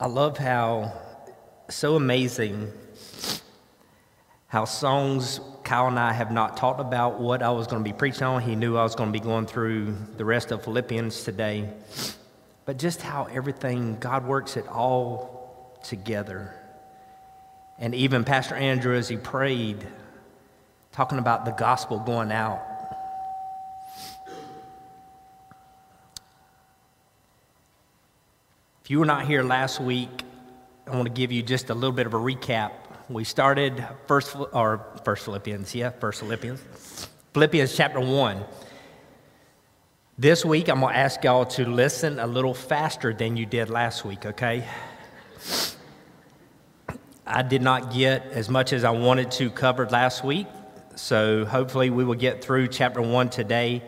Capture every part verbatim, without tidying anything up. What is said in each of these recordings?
I love how, so amazing, how songs, Kyle and I have not talked about what I was going to be preaching on. He knew I was going to be going through the rest of Philippians today. But just how everything, God works it all together. And even Pastor Andrew, as he prayed, talking about the gospel going out. If you were not here last week, I want to give you just a little bit of a recap. We started first, or first Philippians, yeah, first Philippians, Philippians chapter one. This week, I'm going to ask y'all to listen a little faster than you did last week, okay? I did not get as much as I wanted to covered last week, so hopefully we will get through chapter one today.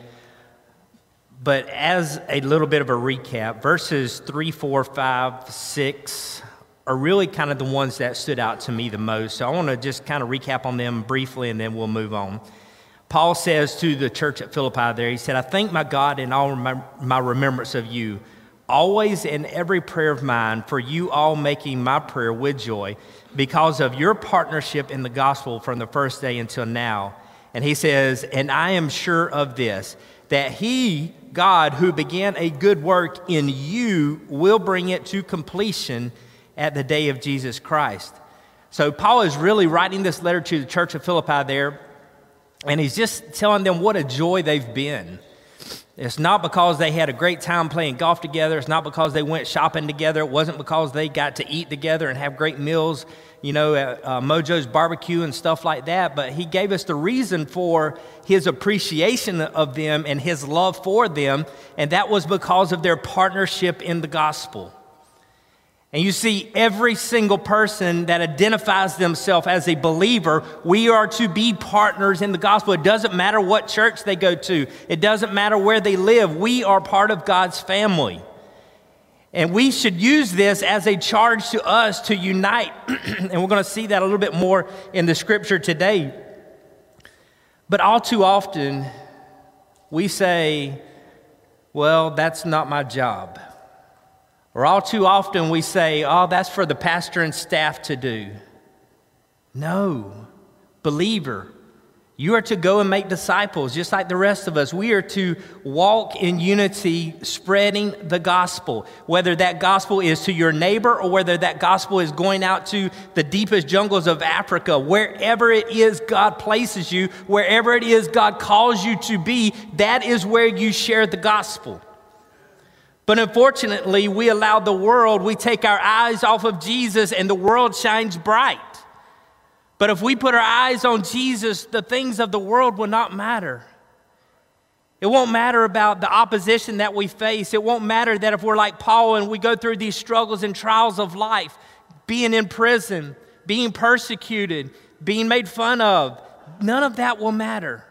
But as a little bit of a recap, verses three, four, five, six are really kind of the ones that stood out to me the most. So I want to just kind of recap on them briefly, and then we'll move on. Paul says to the church at Philippi there, he said, I thank my God in all my, my remembrance of you, always in every prayer of mine, for you all making my prayer with joy, because of your partnership in the gospel from the first day until now. And he says, and I am sure of this, that he, God, who began a good work in you, will bring it to completion at the day of Jesus Christ. So Paul is really writing this letter to the church of Philippi there, and he's just telling them what a joy they've been. It's not because they had a great time playing golf together. It's not because they went shopping together. It wasn't because they got to eat together and have great meals, you know, at uh, Mojo's barbecue and stuff like that. But he gave us the reason for his appreciation of them and his love for them, and that was because of their partnership in the gospel. And you see, every single person that identifies themselves as a believer, we are to be partners in the gospel. It doesn't matter what church they go to. It doesn't matter where they live. We are part of God's family. And we should use this as a charge to us to unite. And we're going to see that a little bit more in the scripture today. But all too often, we say, well, that's not my job. Or all too often we say, oh, that's for the pastor and staff to do. No, believer, you are to go and make disciples just like the rest of us. We are to walk in unity, spreading the gospel, whether that gospel is to your neighbor or whether that gospel is going out to the deepest jungles of Africa. Wherever it is God places you, wherever it is God calls you to be, that is where you share the gospel. But unfortunately, we allow the world, we take our eyes off of Jesus and the world shines bright. But if we put our eyes on Jesus, the things of the world will not matter. It won't matter about the opposition that we face. It won't matter that if we're like Paul and we go through these struggles and trials of life, being in prison, being persecuted, being made fun of, none of that will matter.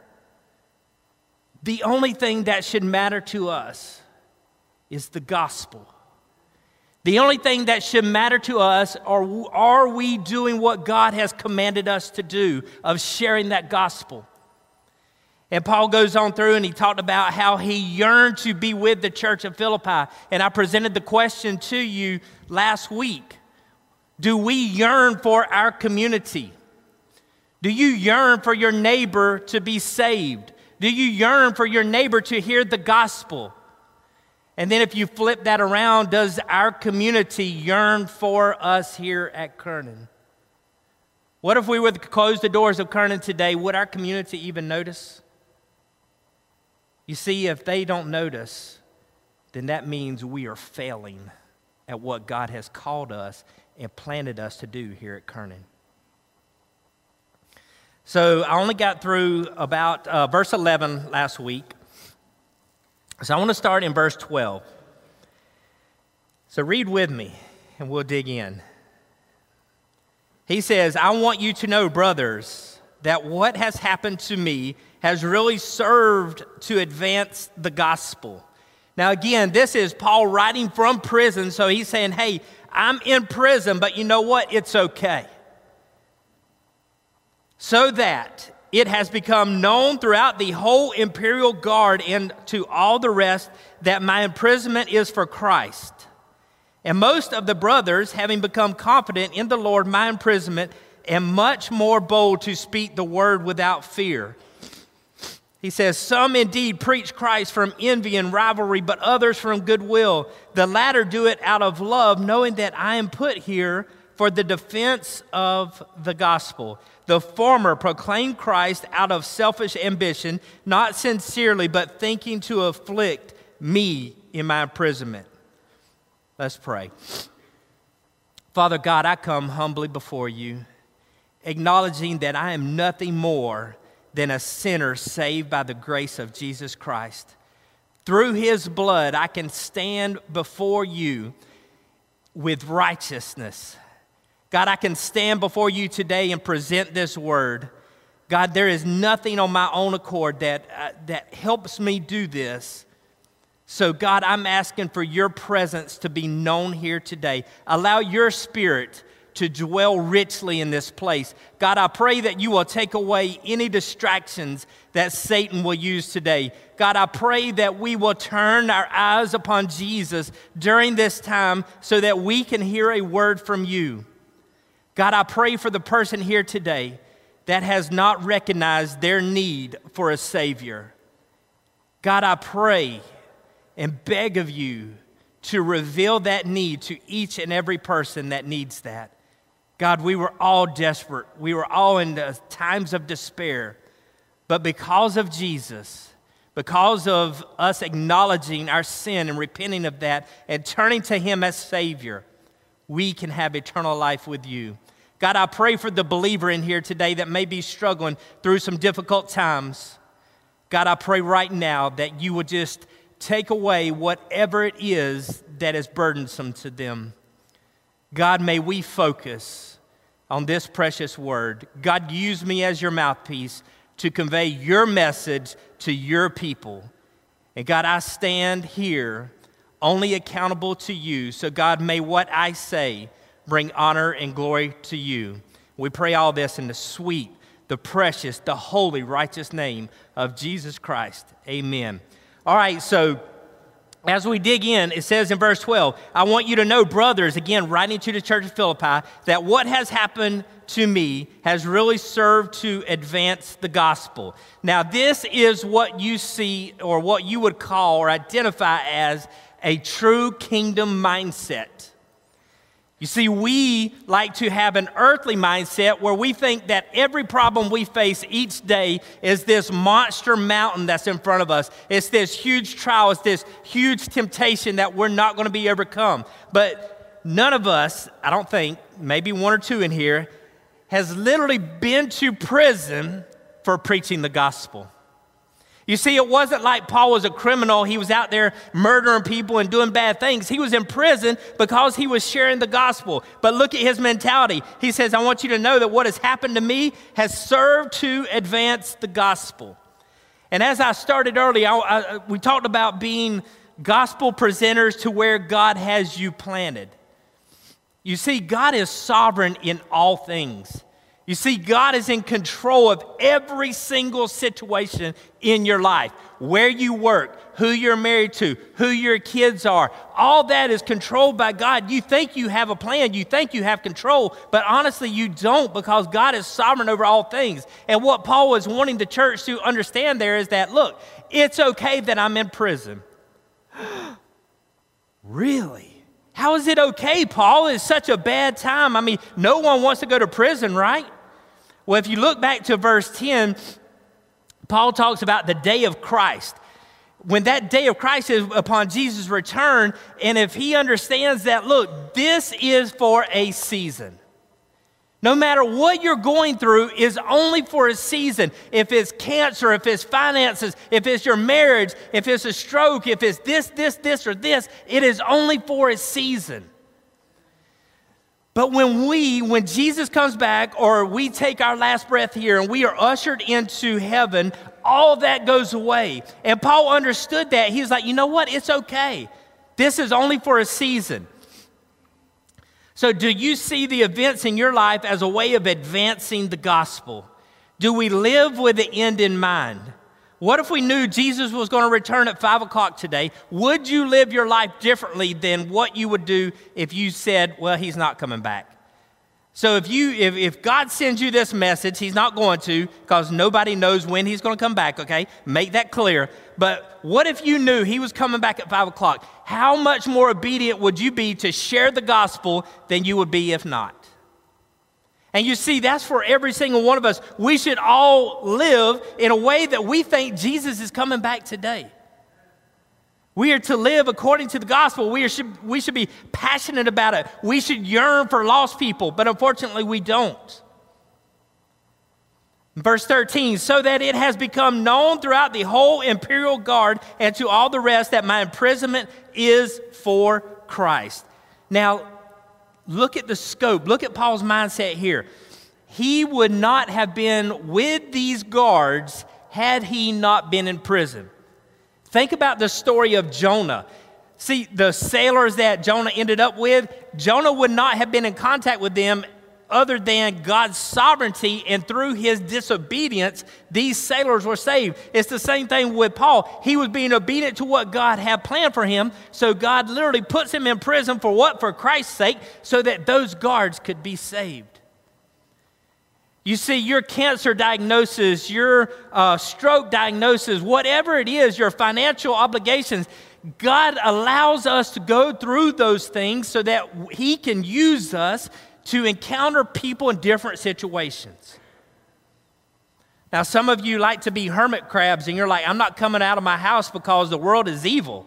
The only thing that should matter to us is the gospel. The only thing that should matter to us are, are we doing what God has commanded us to do of sharing that gospel? And Paul goes on through and he talked about how he yearned to be with the church of Philippi. And I presented the question to you last week. Do we yearn for our community? Do you yearn for your neighbor to be saved? Do you yearn for your neighbor to hear the gospel? And then if you flip that around, does our community yearn for us here at Kernan? What if we were to close the doors of Kernan today? Would our community even notice? You see, if they don't notice, then that means we are failing at what God has called us and planted us to do here at Kernan. So I only got through about uh, verse eleven last week. So I want to start in verse twelve. So read with me and we'll dig in. He says, I want you to know, brothers, that what has happened to me has really served to advance the gospel. Now again, this is Paul writing from prison, so he's saying, hey, I'm in prison, but you know what? It's okay. So that it has become known throughout the whole imperial guard and to all the rest that my imprisonment is for Christ. And most of the brothers, having become confident in the Lord, my imprisonment, am much more bold to speak the word without fear. He says, some indeed preach Christ from envy and rivalry, but others from goodwill. The latter do it out of love, knowing that I am put here for the defense of the gospel. The former proclaim Christ out of selfish ambition, not sincerely, but thinking to afflict me in my imprisonment. Let's pray. Father God, I come humbly before you, acknowledging that I am nothing more than a sinner saved by the grace of Jesus Christ. Through his blood, I can stand before you with righteousness. God, I can stand before you today and present this word. God, there is nothing on my own accord that, uh, that helps me do this. So God, I'm asking for your presence to be known here today. Allow your spirit to dwell richly in this place. God, I pray that you will take away any distractions that Satan will use today. God, I pray that we will turn our eyes upon Jesus during this time so that we can hear a word from you. God, I pray for the person here today that has not recognized their need for a Savior. God, I pray and beg of you to reveal that need to each and every person that needs that. God, we were all desperate. We were all in times of despair. But because of Jesus, because of us acknowledging our sin and repenting of that and turning to him as Savior, we can have eternal life with you. God, I pray for the believer in here today that may be struggling through some difficult times. God, I pray right now that you would just take away whatever it is that is burdensome to them. God, may we focus on this precious word. God, use me as your mouthpiece to convey your message to your people. And God, I stand here only accountable to you. So God, may what I say bring honor and glory to you. We pray all this in the sweet, the precious, the holy, righteous name of Jesus Christ. Amen. All right, so as we dig in, it says in verse twelve, I want you to know, brothers, again, writing to the church of Philippi, that what has happened to me has really served to advance the gospel. Now, this is what you see, or what you would call or identify as a true kingdom mindset. You see, we like to have an earthly mindset where we think that every problem we face each day is this monster mountain that's in front of us. It's this huge trial. It's this huge temptation that we're not going to be overcome. But none of us, I don't think, maybe one or two in here, has literally been to prison for preaching the gospel. You see, it wasn't like Paul was a criminal. He was out there murdering people and doing bad things. He was in prison because he was sharing the gospel. But look at his mentality. He says, I want you to know that what has happened to me has served to advance the gospel. And as I started earlier, I, I, we talked about being gospel presenters to where God has you planted. You see, God is sovereign in all things. You see, God is in control of every single situation in your life. Where you work, who you're married to, who your kids are. All that is controlled by God. You think you have a plan. You think you have control. But honestly, you don't, because God is sovereign over all things. And what Paul was wanting the church to understand there is that, look, it's okay that I'm in prison. Really? How is it okay, Paul? It's such a bad time. I mean, no one wants to go to prison, right? Well, if you look back to verse ten, Paul talks about the day of Christ. When that day of Christ is upon Jesus' return, and if he understands that, look, this is for a season. No matter what you're going through is only for a season. If it's cancer, if it's finances, if it's your marriage, if it's a stroke, if it's this, this, this, or this, it is only for a season. But when we, when Jesus comes back, or we take our last breath here and we are ushered into heaven, all that goes away. And Paul understood that. He was like, you know what? It's okay. This is only for a season. So do you see the events in your life as a way of advancing the gospel? Do we live with the end in mind? What if we knew Jesus was going to return at five o'clock today? Would you live your life differently than what you would do if you said, well, he's not coming back? So if you, if, if God sends you this message, he's not going to, because nobody knows when he's going to come back, okay? Make that clear. But what if you knew he was coming back at five o'clock? How much more obedient would you be to share the gospel than you would be if not? And you see, that's for every single one of us. We should all live in a way that we think Jesus is coming back today. We are to live according to the gospel. We, are, should, we should be passionate about it. We should yearn for lost people, but unfortunately we don't. Verse thirteen, so that it has become known throughout the whole imperial guard and to all the rest that my imprisonment is for Christ. Now, look at the scope. Look at Paul's mindset here. He would not have been with these guards had he not been in prison. Think about the story of Jonah. See, the sailors that Jonah ended up with, Jonah would not have been in contact with them other than God's sovereignty, and through his disobedience, these sailors were saved. It's the same thing with Paul. He was being obedient to what God had planned for him, so God literally puts him in prison for what? For Christ's sake, so that those guards could be saved. You see, your cancer diagnosis, your uh, stroke diagnosis, whatever it is, your financial obligations, God allows us to go through those things so that he can use us to encounter people in different situations. Now, some of you like to be hermit crabs, and you're like, I'm not coming out of my house because the world is evil.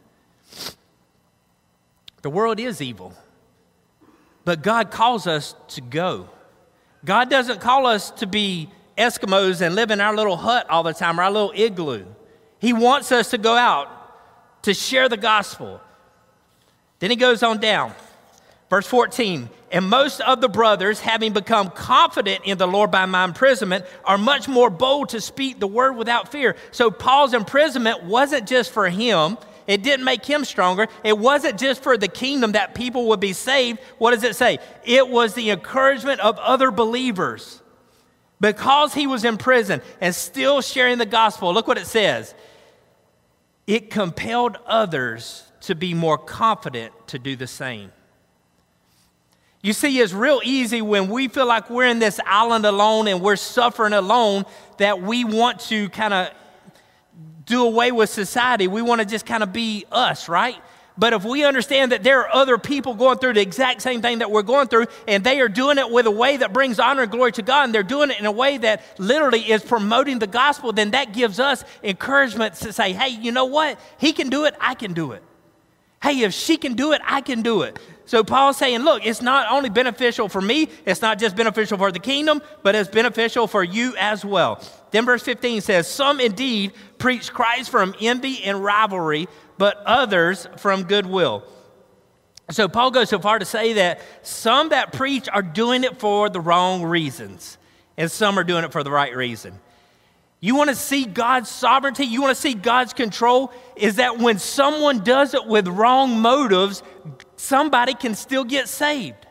The world is evil. But God calls us to go. God doesn't call us to be Eskimos and live in our little hut all the time, or our little igloo. He wants us to go out to share the gospel. Then he goes on down. Verse fourteen, and most of the brothers, having become confident in the Lord by my imprisonment, are much more bold to speak the word without fear. So Paul's imprisonment wasn't just for him. It didn't make him stronger. It wasn't just for the kingdom that people would be saved. What does it say? It was the encouragement of other believers. Because he was in prison and still sharing the gospel, look what it says. It compelled others to be more confident to do the same. You see, it's real easy when we feel like we're in this island alone and we're suffering alone that we want to kind of do away with society. We want to just kind of be us, right? But if we understand that there are other people going through the exact same thing that we're going through, and they are doing it with a way that brings honor and glory to God, and they're doing it in a way that literally is promoting the gospel, then that gives us encouragement to say, hey, you know what? He can do it, I can do it. Hey, if she can do it, I can do it. So Paul's saying, look, it's not only beneficial for me, it's not just beneficial for the kingdom, but it's beneficial for you as well. Then verse fifteen says, some indeed preach Christ from envy and rivalry, but others from goodwill. So Paul goes so far to say that some that preach are doing it for the wrong reasons, and some are doing it for the right reason. You want to see God's sovereignty? You want to see God's control? Is that when someone does it with wrong motives, somebody can still get saved.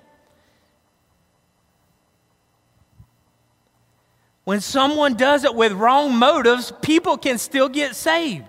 When someone does it with wrong motives, people can still get saved.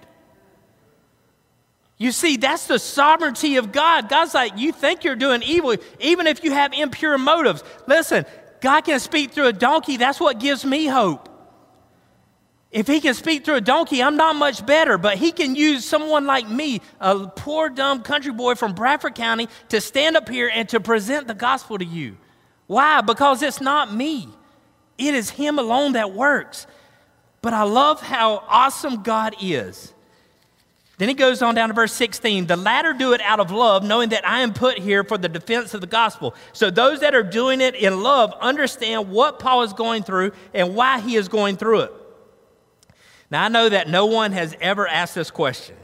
You see, that's the sovereignty of God. God's like, you think you're doing evil, even if you have impure motives. Listen, God can speak through a donkey. That's what gives me hope. If he can speak through a donkey, I'm not much better, but he can use someone like me, a poor, dumb country boy from Bradford County, to stand up here and to present the gospel to you. Why? Because it's not me. It is him alone that works. But I love how awesome God is. Then he goes on down to verse sixteen. The latter do it out of love, knowing that I am put here for the defense of the gospel. So those that are doing it in love understand what Paul is going through and why he is going through it. Now, I know that no one has ever asked this question,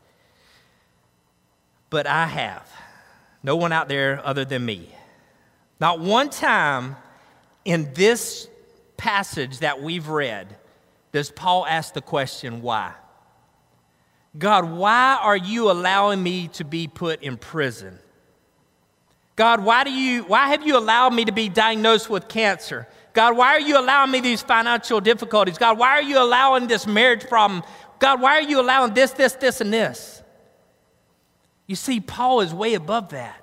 but I have. No one out there other than me. Not one time in this passage that we've read does Paul ask the question, why? God, why are you allowing me to be put in prison? God, why do you, why have you allowed me to be diagnosed with cancer? God, why are you allowing me these financial difficulties? God, why are you allowing this marriage problem? God, why are you allowing this, this, this, and this? You see, Paul is way above that.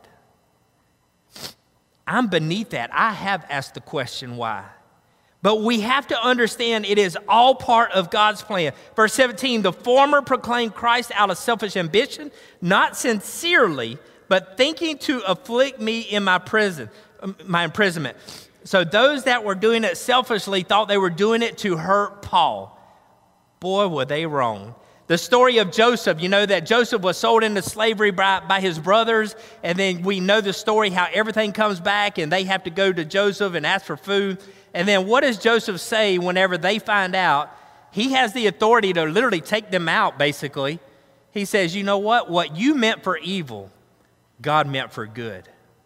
I'm beneath that. I have asked the question why. But we have to understand it is all part of God's plan. Verse seventeen, the former proclaimed Christ out of selfish ambition, not sincerely, but thinking to afflict me in my prison, my imprisonment. So those that were doing it selfishly thought they were doing it to hurt Paul. Boy, were they wrong. The story of Joseph, you know that Joseph was sold into slavery by, by his brothers, and then we know the story how everything comes back and they have to go to Joseph and ask for food. And then what does Joseph say whenever they find out? He has the authority to literally take them out, basically. He says, you know what? What you meant for evil, God meant for good.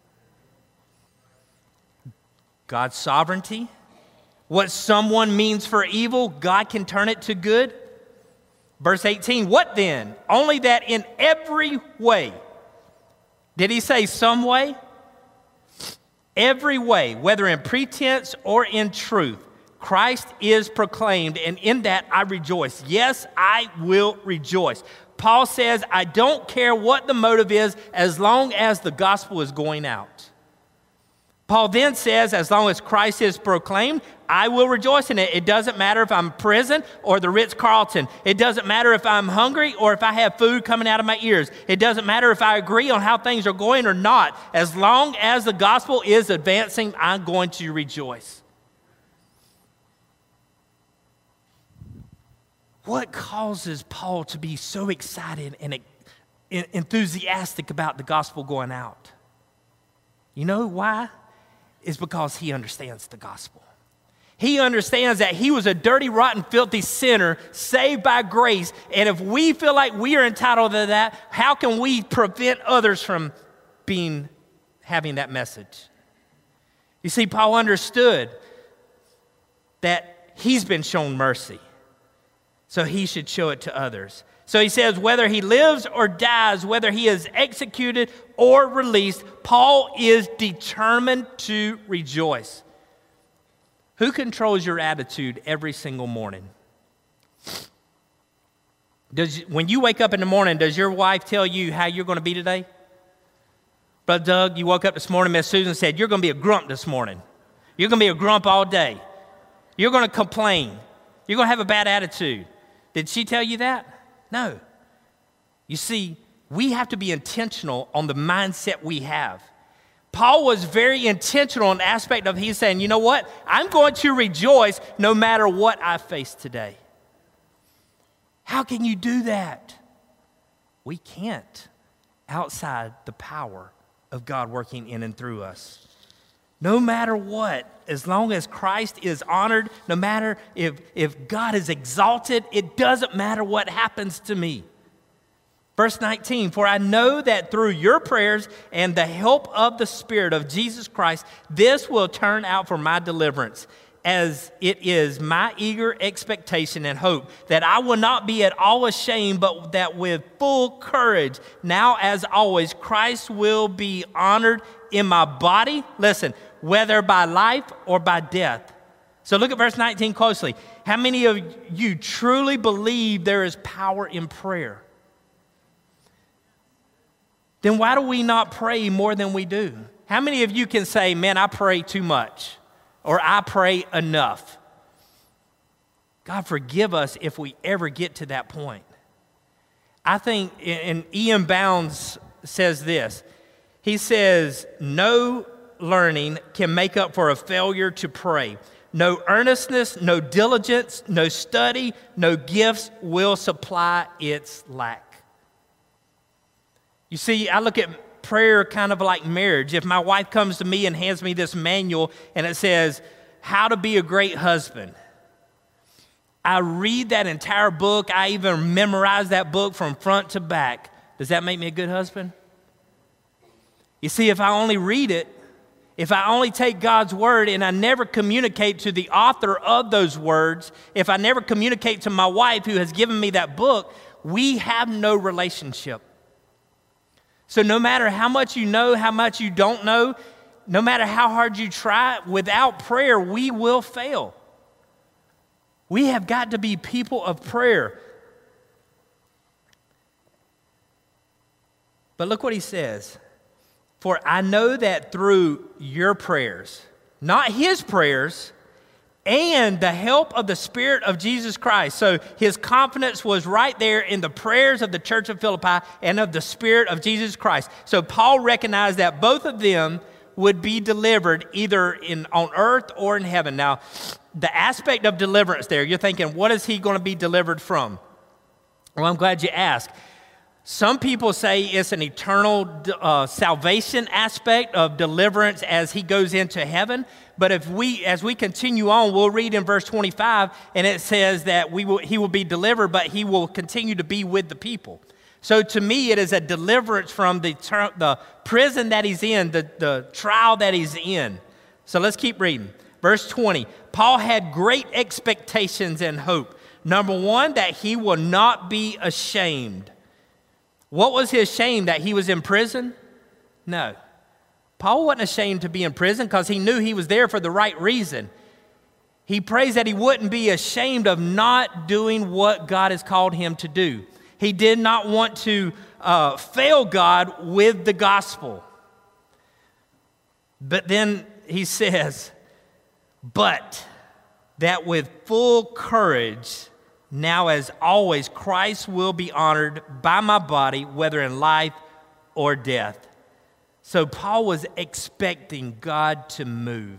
God's sovereignty. What someone means for evil, God can turn it to good. Verse eighteen, what then? Only that in every way. Did he say some way? Every way, whether in pretense or in truth, Christ is proclaimed, and in that I rejoice. Yes, I will rejoice. Paul says, I don't care what the motive is as long as the gospel is going out. Paul then says, as long as Christ is proclaimed, I will rejoice in it. It doesn't matter if I'm in prison or the Ritz-Carlton. It doesn't matter if I'm hungry or if I have food coming out of my ears. It doesn't matter if I agree on how things are going or not. As long as the gospel is advancing, I'm going to rejoice. What causes Paul to be so excited and enthusiastic about the gospel going out? You know why? It's because he understands the gospel. He understands that he was a dirty, rotten, filthy sinner saved by grace. And if we feel like we are entitled to that, how can we prevent others from being, having that message? You see, Paul understood that he's been shown mercy, so he should show it to others. So he says, whether he lives or dies, whether he is executed or released, Paul is determined to rejoice. Who controls your attitude every single morning? Does, when you wake up in the morning, does your wife tell you how you're going to be today? Brother Doug, you woke up this morning, Miss Susan said, you're going to be a grump this morning. You're going to be a grump all day. You're going to complain. You're going to have a bad attitude. Did she tell you that? No. You see, we have to be intentional on the mindset we have. Paul was very intentional in the aspect of he's saying, you know what? I'm going to rejoice no matter what I face today. How can you do that? We can't outside the power of God working in and through us. No matter what, as long as Christ is honored, no matter if, if God is exalted, it doesn't matter what happens to me. Verse nineteen, for I know that through your prayers and the help of the Spirit of Jesus Christ, this will turn out for my deliverance, as it is my eager expectation and hope that I will not be at all ashamed, but that with full courage, now as always, Christ will be honored in my body, listen, whether by life or by death. So look at verse nineteen closely. How many of you truly believe there is power in prayer? Then why do we not pray more than we do? How many of you can say, man, I pray too much, or I pray enough? God forgive us if we ever get to that point. I think, and Ian Bounds says this. He says, no learning can make up for a failure to pray. No earnestness, no diligence, no study, no gifts will supply its lack. You see, I look at prayer kind of like marriage. If my wife comes to me and hands me this manual and it says, how to be a great husband, I read that entire book. I even memorize that book from front to back. Does that make me a good husband? You see, if I only read it, if I only take God's word and I never communicate to the author of those words, if I never communicate to my wife who has given me that book, we have no relationship. So no matter how much you know, how much you don't know, no matter how hard you try, without prayer, we will fail. We have got to be people of prayer. But look what he says. For I know that through your prayers, not his prayers, and the help of the Spirit of Jesus Christ. So his confidence was right there in the prayers of the church of Philippi and of the Spirit of Jesus Christ. So Paul recognized that both of them would be delivered either in on earth or in heaven. Now, the aspect of deliverance there, you're thinking, what is he going to be delivered from? Well, I'm glad you asked. Some people say it's an eternal uh, salvation aspect of deliverance as he goes into heaven. But if we, as we continue on, we'll read in verse twenty-five, and it says that we will, he will be delivered, but he will continue to be with the people. So to me, it is a deliverance from the, ter- the prison that he's in, the, the trial that he's in. So let's keep reading. Verse twenty, Paul had great expectations and hope. Number one, that he will not be ashamed. What was his shame? That he was in prison? No. Paul wasn't ashamed to be in prison because he knew he was there for the right reason. He prays that he wouldn't be ashamed of not doing what God has called him to do. He did not want to uh, fail God with the gospel. But then he says, but that with full courage, now as always, Christ will be honored by my body, whether in life or death. So Paul was expecting God to move.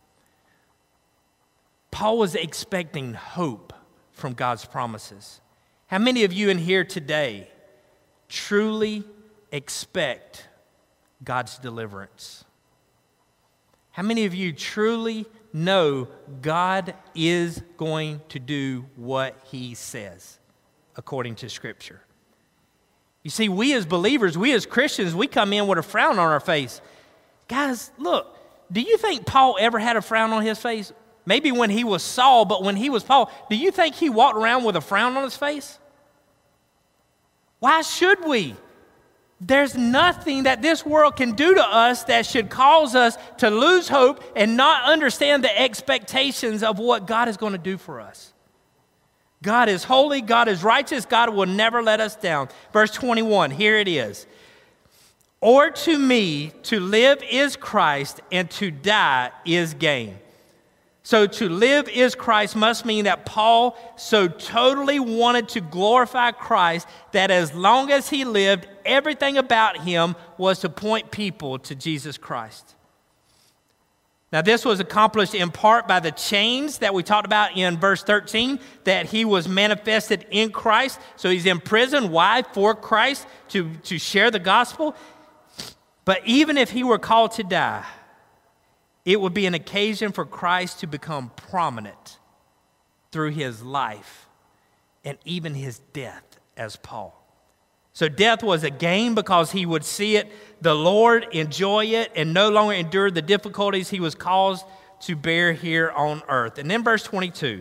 Paul was expecting hope from God's promises. How many of you in here today truly expect God's deliverance? How many of you truly know God is going to do what he says according to Scripture? You see, we as believers, we as Christians, we come in with a frown on our face. Guys, look, do you think Paul ever had a frown on his face? Maybe when he was Saul, but when he was Paul, do you think he walked around with a frown on his face? Why should we? There's nothing that this world can do to us that should cause us to lose hope and not understand the expectations of what God is going to do for us. God is holy, God is righteous, God will never let us down. Verse twenty-one, here it is. Or to me, to live is Christ, and to die is gain. So to live is Christ must mean that Paul so totally wanted to glorify Christ that as long as he lived, everything about him was to point people to Jesus Christ. Now, this was accomplished in part by the chains that we talked about in verse thirteen, that he was manifested in Christ. So he's in prison. Why? For Christ, to, to share the gospel. But even if he were called to die, it would be an occasion for Christ to become prominent through his life and even his death as Paul. So death was a gain because he would see it, the Lord enjoy it, and no longer endure the difficulties he was caused to bear here on earth. And then verse twenty-two,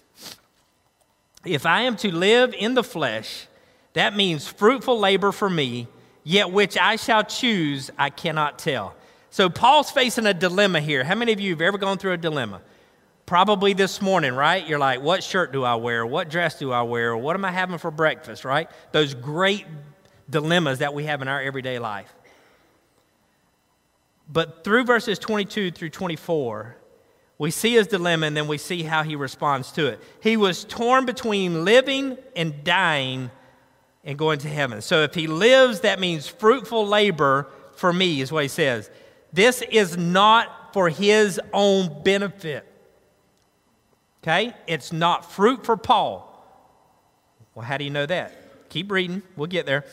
if I am to live in the flesh, that means fruitful labor for me, yet which I shall choose, I cannot tell. So Paul's facing a dilemma here. How many of you have ever gone through a dilemma? Probably this morning, right? You're like, what shirt do I wear? What dress do I wear? What am I having for breakfast, right? Those great dilemmas that we have in our everyday life. But through verses twenty-two through twenty-four, we see his dilemma and then we see how he responds to it. He was torn between living and dying and going to heaven. So if he lives, that means fruitful labor for me, is what he says. This is not for his own benefit. Okay? It's not fruit for Paul. Well, how do you know that? Keep reading. We'll get there.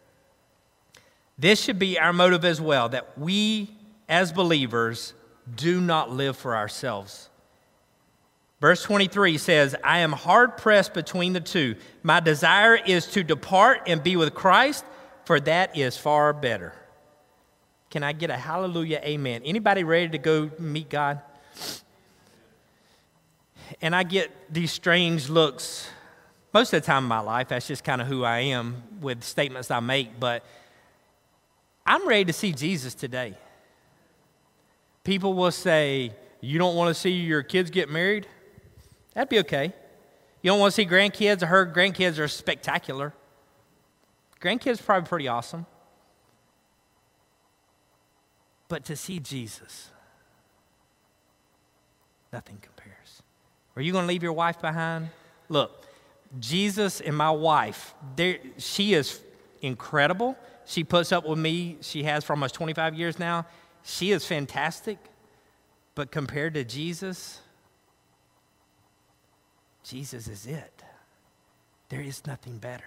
This should be our motive as well, that we as believers do not live for ourselves. Verse twenty-three says, I am hard pressed between the two. My desire is to depart and be with Christ, for that is far better. Can I get a hallelujah, amen? Anybody ready to go meet God? And I get these strange looks most of the time in my life. That's just kind of who I am with statements I make. But I'm ready to see Jesus today. people will say, you don't want to see your kids get married? That'd be okay. You don't want to see grandkids? I heard grandkids are spectacular. Grandkids are probably pretty awesome. But to see Jesus, nothing compares. Are you going to leave your wife behind? Look, Jesus and my wife, she is incredible. She puts up with me. She has for almost twenty-five years now. She is fantastic. But compared to Jesus, Jesus is it. There is nothing better.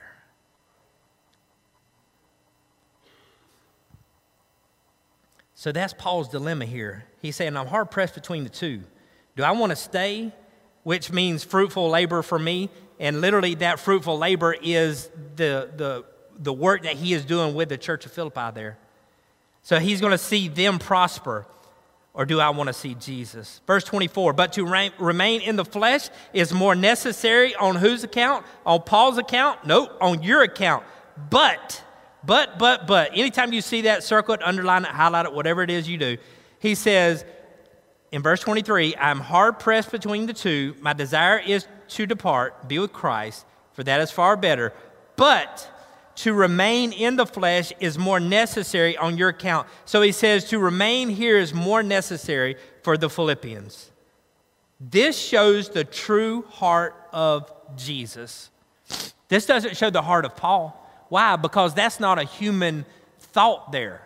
So that's Paul's dilemma here. He's saying, I'm hard pressed between the two. Do I want to stay, which means fruitful labor for me? And literally that fruitful labor is the, the, the work that he is doing with the church of Philippi there. So he's going to see them prosper. Or do I want to see Jesus? Verse twenty-four, but to re- remain in the flesh is more necessary on whose account? On Paul's account? Nope, on your account. But, but, but, but, anytime you see that, circle it, underline it, highlight it, whatever it is you do. He says in verse twenty-three, I'm hard pressed between the two. My desire is to depart, be with Christ, for that is far better. But to remain in the flesh is more necessary on your account. So he says to remain here is more necessary for the Philippians. This shows the true heart of Jesus. This doesn't show the heart of Paul. Why? Because that's not a human thought there.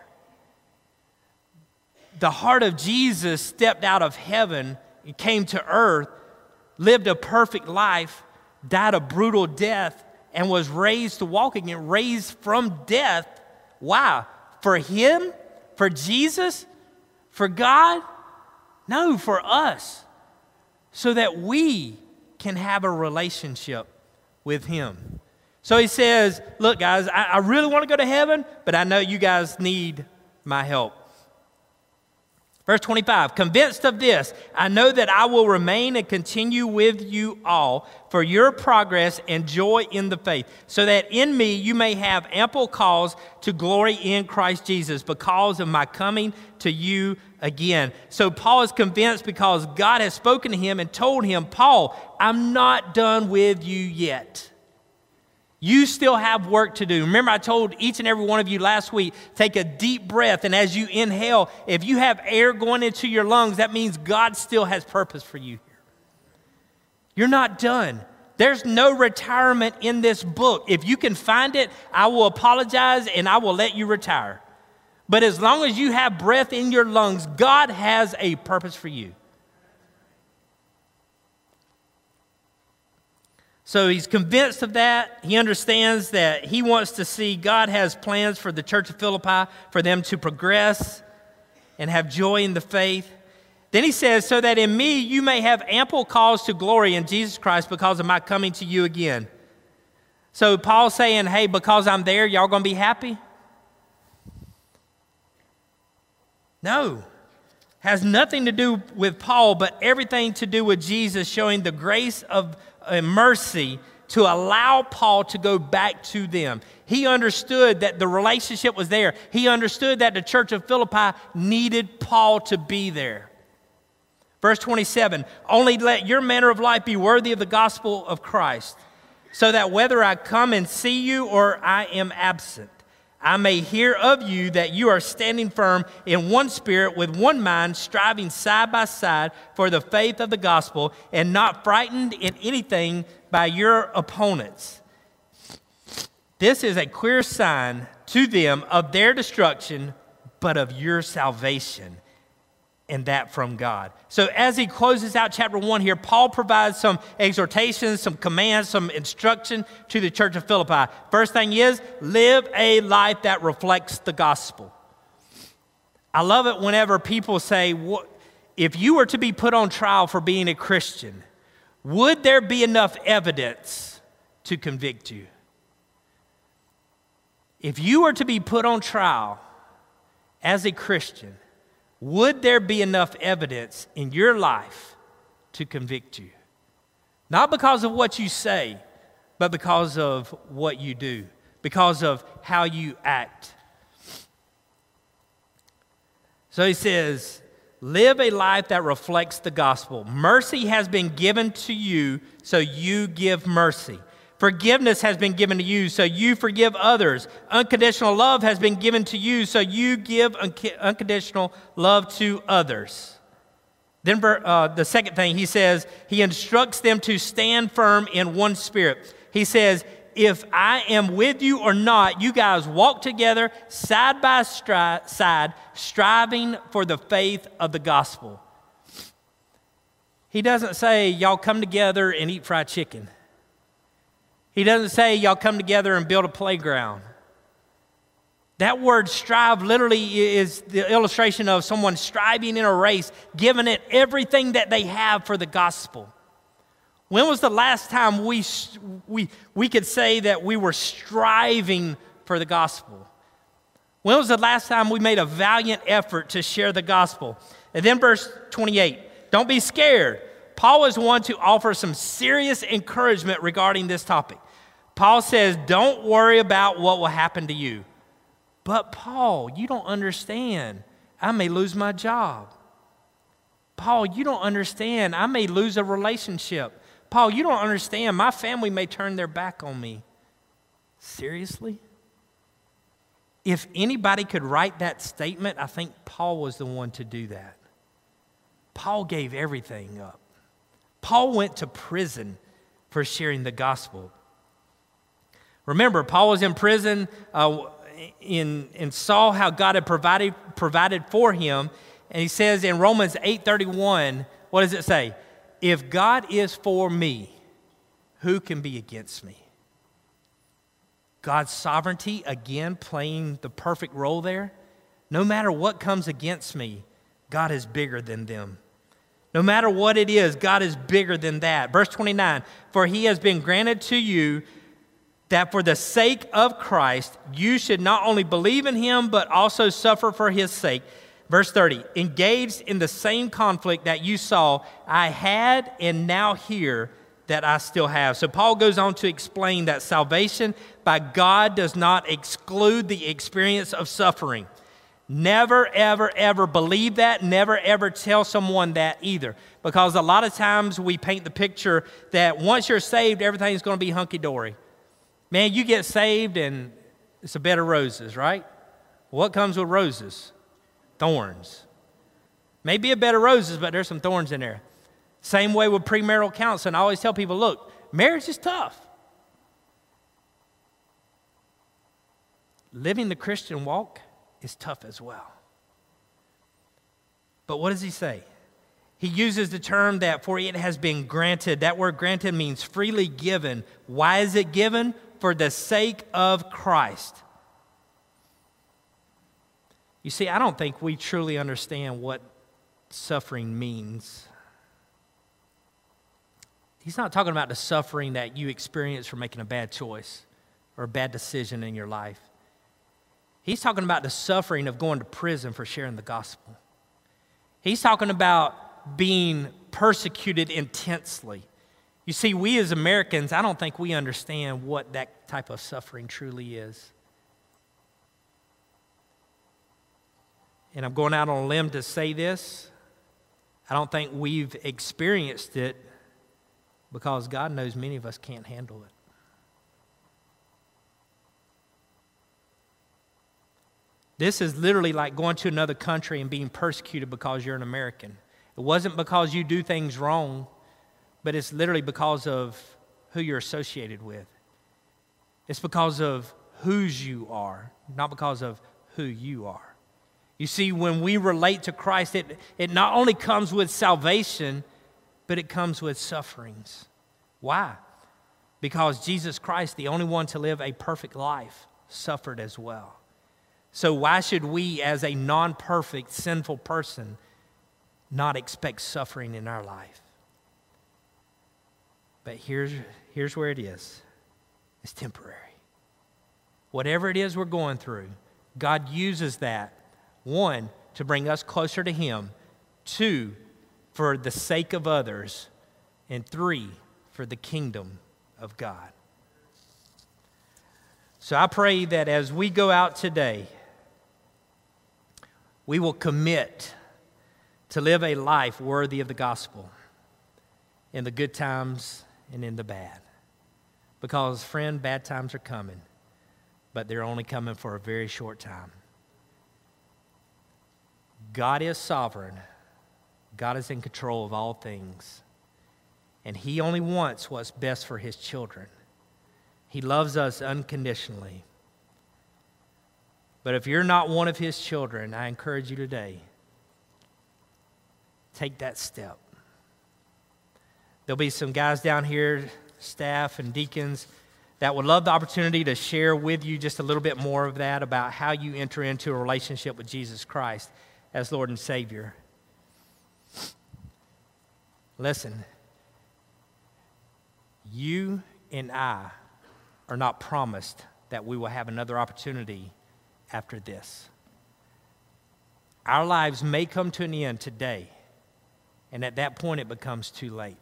The heart of Jesus stepped out of heaven and came to earth, lived a perfect life, died a brutal death, and was raised to walk again, raised from death. Why? For him? For Jesus? For God? No, for us. So that we can have a relationship with him. So he says, look guys, I, I really want to go to heaven, but I know you guys need my help. Verse twenty-five, convinced of this, I know that I will remain and continue with you all for your progress and joy in the faith, so that in me you may have ample cause to glory in Christ Jesus because of my coming to you again. So Paul is convinced because God has spoken to him and told him, Paul, I'm not done with you yet. You still have work to do. Remember, I told each and every one of you last week, take a deep breath, and as you inhale, if you have air going into your lungs, that means God still has purpose for you here. You're not done. There's no retirement in this book. If you can find it, I will apologize and I will let you retire. But as long as you have breath in your lungs, God has a purpose for you. So he's convinced of that. He understands that he wants to see God has plans for the church of Philippi, for them to progress and have joy in the faith. Then he says, so that in me you may have ample cause to glory in Jesus Christ because of my coming to you again. So Paul's saying, hey, because I'm there, y'all going to be happy? No. Has nothing to do with Paul, but everything to do with Jesus showing the grace of and mercy to allow Paul to go back to them. He understood that the relationship was there. He understood that the church of Philippi needed Paul to be there. Verse twenty-seven, only let your manner of life be worthy of the gospel of Christ, so that whether I come and see you or I am absent, I may hear of you that you are standing firm in one spirit with one mind, striving side by side for the faith of the gospel and not frightened in anything by your opponents. This is a clear sign to them of their destruction, but of your salvation, and that from God. So as he closes out chapter one here, Paul provides some exhortations, some commands, some instruction to the church of Philippi. First thing is, live a life that reflects the gospel. I love it whenever people say, if you were to be put on trial for being a Christian, would there be enough evidence to convict you? If you were to be put on trial as a Christian, would there be enough evidence in your life to convict you? Not because of what you say, but because of what you do, because of how you act. So he says, live a life that reflects the gospel. Mercy has been given to you, so you give mercy. Forgiveness has been given to you, so you forgive others. Unconditional love has been given to you, so you give un- unconditional love to others. Then uh, the second thing, he says, he instructs them to stand firm in one spirit. He says, if I am with you or not, you guys walk together side by stri- side, striving for the faith of the gospel. He doesn't say, y'all come together and eat fried chicken. He doesn't say, y'all come together and build a playground. That word strive literally is the illustration of someone striving in a race, giving it everything that they have for the gospel. When was the last time we, we, we could say that we were striving for the gospel? When was the last time we made a valiant effort to share the gospel? And then verse twenty-eight, don't be scared. Paul is one to offer some serious encouragement regarding this topic. Paul says, don't worry about what will happen to you. But Paul, you don't understand. I may lose my job. Paul, you don't understand. I may lose a relationship. Paul, you don't understand. My family may turn their back on me. Seriously? If anybody could write that statement, I think Paul was the one to do that. Paul gave everything up. Paul went to prison for sharing the gospel. Remember, Paul was in prison uh, in, and saw how God had provided, provided for him. And he says in Romans eight thirty-one, what does it say? If God is for me, who can be against me? God's sovereignty, again, playing the perfect role there. No matter what comes against me, God is bigger than them. No matter what it is, God is bigger than that. Verse twenty-nine, for he has been granted to you that for the sake of Christ, you should not only believe in him, but also suffer for his sake. Verse thirty, engaged in the same conflict that you saw, I had and now hear that I still have. So Paul goes on to explain that salvation by God does not exclude the experience of suffering. Never, ever, ever believe that. Never, ever tell someone that either. Because a lot of times we paint the picture that once you're saved, everything's going to be hunky-dory. Man, you get saved and it's a bed of roses, right? What comes with roses? Thorns. Maybe a bed of roses, but there's some thorns in there. Same way with premarital counseling. I always tell people, look, marriage is tough. Living the Christian walk is tough as well. But what does he say? He uses the term that for it has been granted. That word granted means freely given. Why is it given? For the sake of Christ. You see, I don't think we truly understand what suffering means. He's not talking about the suffering that you experience for making a bad choice or a bad decision in your life. He's talking about the suffering of going to prison for sharing the gospel. He's talking about being persecuted intensely. You see, we as Americans, I don't think we understand what that type of suffering truly is. And I'm going out on a limb to say this. I don't think we've experienced it because God knows many of us can't handle it. This is literally like going to another country and being persecuted because you're an American. It wasn't because you do things wrong, but it's literally because of who you're associated with. It's because of whose you are, not because of who you are. You see, when we relate to Christ, it, it not only comes with salvation, but it comes with sufferings. Why? Because Jesus Christ, the only one to live a perfect life, suffered as well. So why should we, as a non-perfect, sinful person, not expect suffering in our life? But here's, here's where it is. It's temporary. Whatever it is we're going through, God uses that, one, to bring us closer to Him, two, for the sake of others, and three, for the kingdom of God. So I pray that as we go out today, we will commit to live a life worthy of the gospel in the good times and in the bad. Because, friend, bad times are coming, but they're only coming for a very short time. God is sovereign. God is in control of all things. And He only wants what's best for His children. He loves us unconditionally. But if you're not one of His children, I encourage you today, take that step. There'll be some guys down here, staff and deacons, that would love the opportunity to share with you just a little bit more of that about how you enter into a relationship with Jesus Christ as Lord and Savior. Listen, you and I are not promised that we will have another opportunity after this. Our lives may come to an end today, and at that point it becomes too late.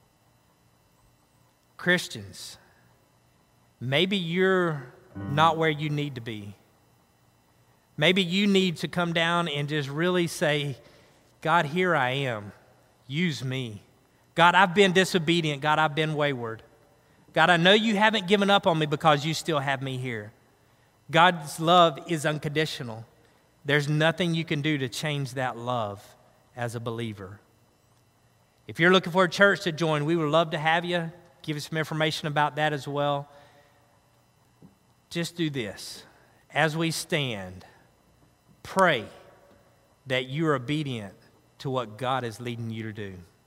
Christians, maybe you're not where you need to be. Maybe you need to come down and just really say, God, here I am. Use me. God, I've been disobedient. God, I've been wayward. God, I know you haven't given up on me because you still have me here. God's love is unconditional. There's nothing you can do to change that love as a believer. If you're looking for a church to join, we would love to have you. Give you some information about that as well. Just do this. As we stand, pray that you're obedient to what God is leading you to do.